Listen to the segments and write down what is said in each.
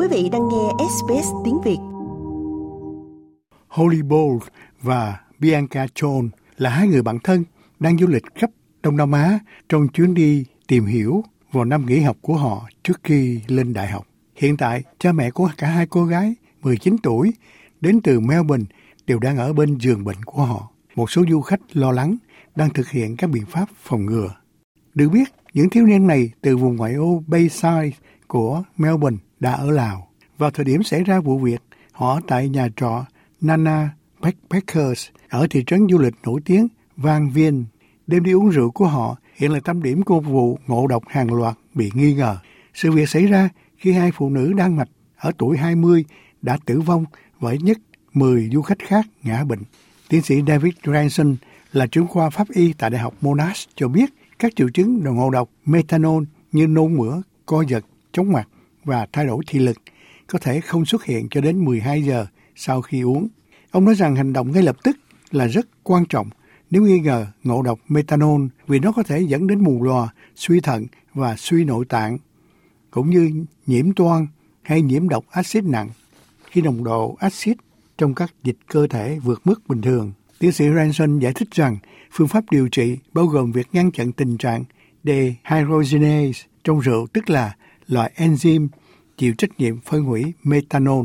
vị đang nghe SBS tiếng Việt. Holly Bowles và Bianca Chon là hai người bạn thân đang du lịch khắp Đông Nam Á trong chuyến đi tìm hiểu vào năm nghỉ học của họ trước khi lên đại học. Hiện tại, cha mẹ của cả hai cô gái 19 tuổi đến từ Melbourne đều đang ở bên giường bệnh của họ. Một số du khách lo lắng đang thực hiện các biện pháp phòng ngừa. Được biết, những thiếu niên này từ vùng ngoại ô Bayside của Melbourne đã ở Lào. Vào thời điểm xảy ra vụ việc, họ tại nhà trọ Nana Backpackers ở thị trấn du lịch nổi tiếng Vang Vieng. Đêm đi uống rượu của họ hiện là tâm điểm của vụ ngộ độc hàng loạt bị nghi ngờ. Sự việc xảy ra khi hai phụ nữ Đan Mạch ở tuổi 20 đã tử vong và ít nhất 10 du khách khác ngã bệnh. Tiến sĩ David Ranson là trưởng khoa pháp y tại Đại học Monash cho biết các triệu chứng ngộ độc methanol như nôn mửa, co giật, chóng mặt và thay đổi thị lực có thể không xuất hiện cho đến 12 giờ sau khi uống. Ông nói rằng hành động ngay lập tức là rất quan trọng nếu nghi ngờ ngộ độc methanol vì nó có thể dẫn đến mù lòa, suy thận và suy nội tạng, cũng như nhiễm toan hay nhiễm độc axit nặng khi nồng độ axit trong các dịch cơ thể vượt mức bình thường. Tiến sĩ Ranson giải thích rằng phương pháp điều trị bao gồm việc ngăn chặn tình trạng dehydrogenase trong rượu, tức là loại enzyme chịu trách nhiệm phân hủy methanol.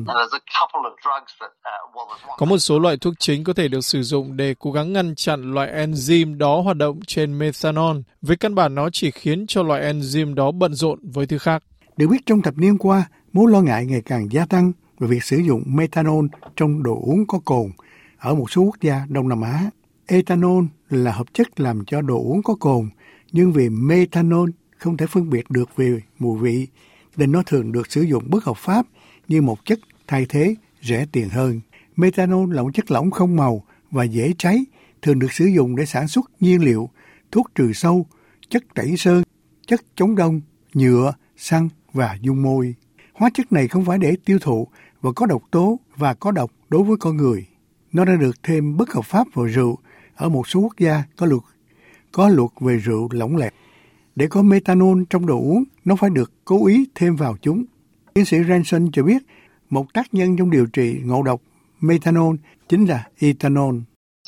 Có một số loại thuốc chính có thể được sử dụng để cố gắng ngăn chặn loại enzyme đó hoạt động trên methanol. Về căn bản, nó chỉ khiến cho loại enzyme đó bận rộn với thứ khác. Được biết trong thập niên qua, mối lo ngại ngày càng gia tăng về việc sử dụng methanol trong đồ uống có cồn ở một số quốc gia Đông Nam Á. Ethanol là hợp chất làm cho đồ uống có cồn, nhưng vì methanol không thể phân biệt được về mùi vị, nên nó thường được sử dụng bất hợp pháp như một chất thay thế rẻ tiền hơn. Methanol là một chất lỏng không màu và dễ cháy, thường được sử dụng để sản xuất nhiên liệu, thuốc trừ sâu, chất tẩy sơn, chất chống đông, nhựa, xăng và dung môi. Hóa chất này không phải để tiêu thụ và có độc tố và có độc đối với con người. Nó đã được thêm bất hợp pháp vào rượu ở một số quốc gia có luật về rượu lỏng lẻo. Để có methanol trong đồ uống, nó phải được cố ý thêm vào chúng. Tiến sĩ Ranson cho biết một tác nhân trong điều trị ngộ độc methanol chính là ethanol.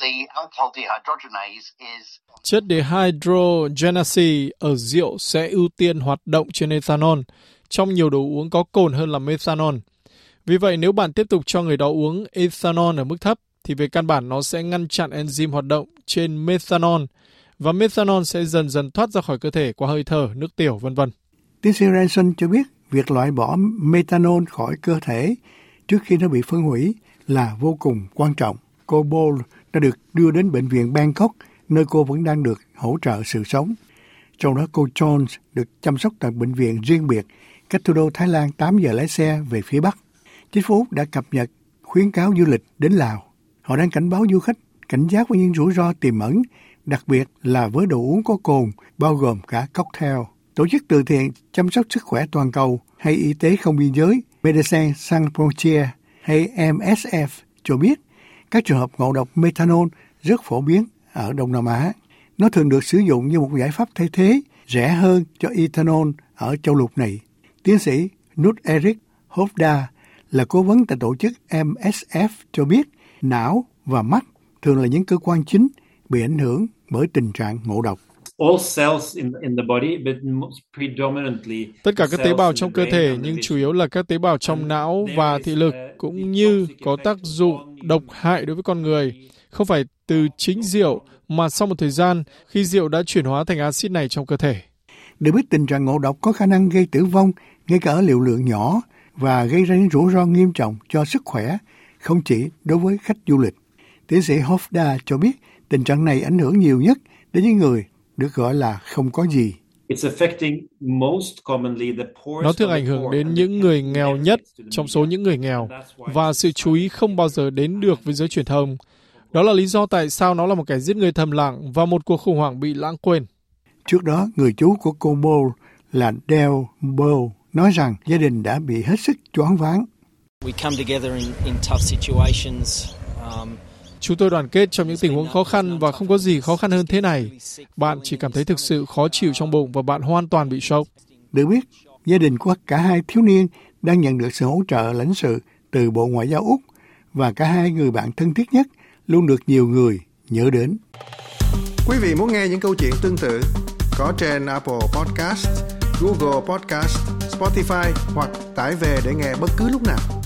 Chất dehydrogenase ở rượu sẽ ưu tiên hoạt động trên ethanol trong nhiều đồ uống có cồn hơn là methanol. Vì vậy, nếu bạn tiếp tục cho người đó uống ethanol ở mức thấp, thì về căn bản nó sẽ ngăn chặn enzyme hoạt động trên methanol, và methanol sẽ dần dần thoát ra khỏi cơ thể qua hơi thở, nước tiểu, v.v. Tiến sĩ Ranson cho biết việc loại bỏ methanol khỏi cơ thể trước khi nó bị phân hủy là vô cùng quan trọng. Cô Bowles đã được đưa đến bệnh viện Bangkok, nơi cô vẫn đang được hỗ trợ sự sống. Trong đó cô Jones được chăm sóc tại bệnh viện riêng biệt, cách thủ đô Thái Lan 8 giờ lái xe về phía Bắc. Chính phủ đã cập nhật khuyến cáo du lịch đến Lào. Họ đang cảnh báo du khách cảnh giác với những rủi ro tiềm ẩn, đặc biệt là với đồ uống có cồn, bao gồm cả cocktail. Tổ chức từ thiện chăm sóc sức khỏe toàn cầu hay y tế không biên giới Médecins Sans Frontières hay MSF cho biết các trường hợp ngộ độc methanol rất phổ biến ở Đông Nam Á. Nó thường được sử dụng như một giải pháp thay thế rẻ hơn cho ethanol ở châu lục này. Tiến sĩ Knut Erik Hofda là cố vấn tại tổ chức MSF cho biết não và mắt thường là những cơ quan chính bị ảnh hưởng bởi tình trạng ngộ độc. Tất cả các tế bào trong cơ thể, nhưng chủ yếu là các tế bào trong não và thị lực, cũng như có tác dụng độc hại đối với con người. Không phải từ chính rượu, mà sau một thời gian khi rượu đã chuyển hóa thành axit này trong cơ thể. Được biết tình trạng ngộ độc có khả năng gây tử vong ngay cả ở liều lượng nhỏ và gây ra những rủi ro nghiêm trọng cho sức khỏe, không chỉ đối với khách du lịch. Tiến sĩ Hofda cho biết tình trạng này ảnh hưởng nhiều nhất đến những người được gọi là không có gì. Nó thường ảnh hưởng đến những người nghèo nhất trong số những người nghèo, và sự chú ý không bao giờ đến được với giới truyền thông. Đó là lý do tại sao nó là một kẻ giết người thầm lặng và một cuộc khủng hoảng bị lãng quên. Trước đó, người chú của cô Bowles là Dale Bowles nói rằng gia đình đã bị hết sức choáng váng. Chúng tôi đoàn kết trong những tình huống khó khăn và không có gì khó khăn hơn thế này. Bạn chỉ cảm thấy thực sự khó chịu trong bụng và bạn hoàn toàn bị sốc. Được biết, gia đình của cả hai thiếu niên đang nhận được sự hỗ trợ lãnh sự từ Bộ Ngoại giao Úc và cả hai người bạn thân thiết nhất luôn được nhiều người nhớ đến. Quý vị muốn nghe những câu chuyện tương tự có trên Apple Podcast, Google Podcast, Spotify hoặc tải về để nghe bất cứ lúc nào.